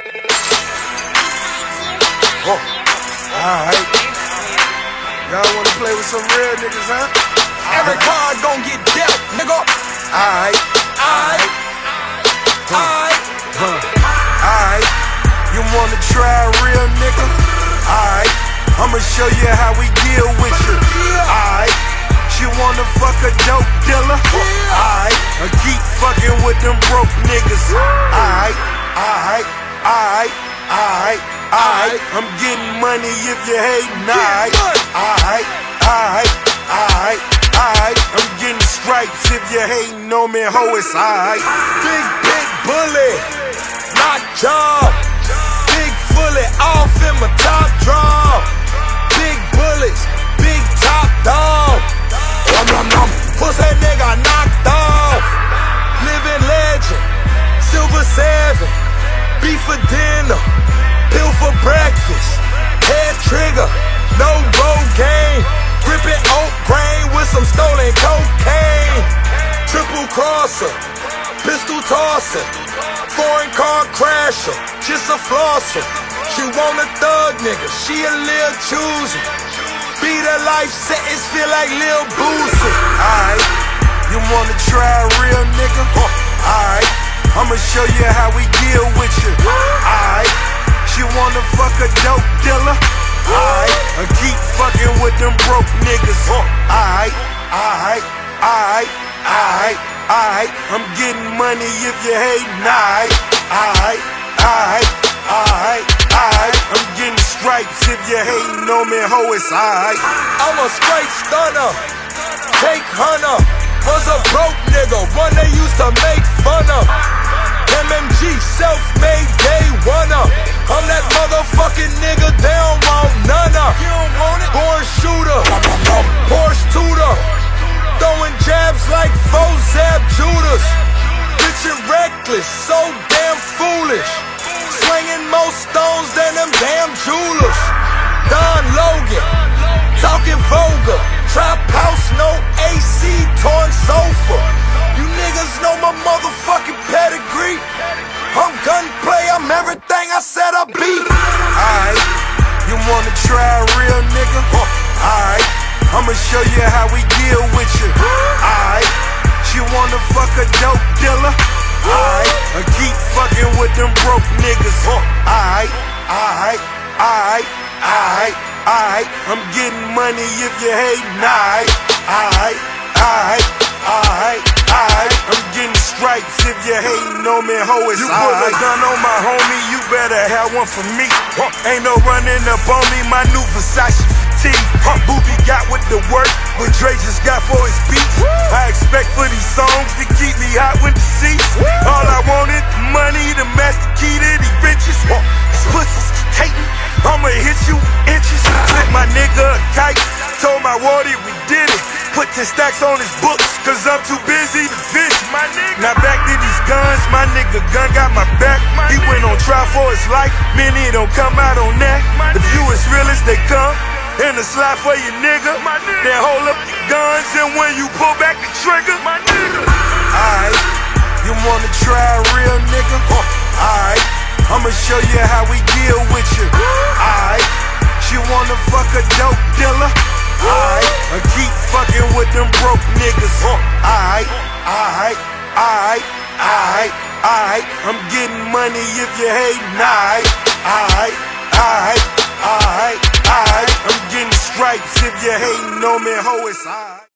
Alright. Y'all wanna play with some real niggas, huh? Every card gon' get dealt, nigga. Alright. Alright. You wanna try a real nigga? Alright. I'ma show you how we deal with you. Alright. She wanna fuck a dope dealer? Alright. Or keep fucking with them broke niggas? Alright. I'm getting money if you hatin'. Alright. I'm getting stripes if you hatin' on me, ho, it's alright. Big bully, knock jaw. Big fully off in my top draw. Big bullets, big top dog. Push that nigga knocked off. Living legend, silver 7. Beef for dinner, pill for breakfast. Head trigger, no road game. Gripping oat grain with some stolen cocaine. Triple crosser, pistol tosser. Foreign car crasher, just a flosser. She want a thug nigga, she a Lil Choosy. Beat her life sentence, feel like Lil Boosie. Alright, you wanna try a real nigga? Alright, I'ma show you how we deal with you. Alright, she wanna fuck a dope dealer? Alright, or keep fucking with them broke niggas? Alright, I'm getting money if you hatin'. Alright, I'm getting stripes if you hatin' on me, ho, it's alright. I'm a straight stunner, take hunter. Was a broke nigga, one they used to make fun of. MMG, self-made day one-er. I'm that motherfucking nigga, they don't want none of. Born shooter, Porsche tutor. Throwing jabs like Zab Judas. Rich and reckless, so damn foolish. Slinging more stones than them damn jewelers. Don Logan, talking vulgar. Trap house, no AC, torn sofa. You niggas know my motherfucking pedigree. I'm gunplay, I'm everything I said I'd be. Alright, you wanna try a real nigga? Alright, I'ma show you how we deal with you. Alright, she wanna fuck a dope dealer? Alright, or keep fucking with them broke niggas? Alright, I'm getting money if you hatin'. Alright, I'm getting stripes if you hatin' on me, ho, it's alright. You put a gun on my homie, you better have one for me. Ain't no running up on me, my new Versace fatigue. Booby got with the work, what Dre just got for his beats. I expect for these songs to keep me hot with the seats. All I wanted, money, the master key to the riches. These pussies hatin', I'ma hit you inches. Flip my nigga a kite, told my wardy we did it. Put 10 stacks on his books, cause I'm too busy to fish. Now back to these guns, my nigga gun got my back. He went on trial for his life, many don't come out on that. The few as real as they come, and a slide for your nigga. Then hold up your guns, and when you pull back the trigger, alright, you wanna try a real nigga? Alright, I'ma show you how we deal with you. Alright, she wanna fuck a dope dealer? Alright, or keep fucking with them broke niggas? Alright, I'm getting money if you hatin'. Alright, I'm getting stripes if you hatin' on me, ho, it's alright.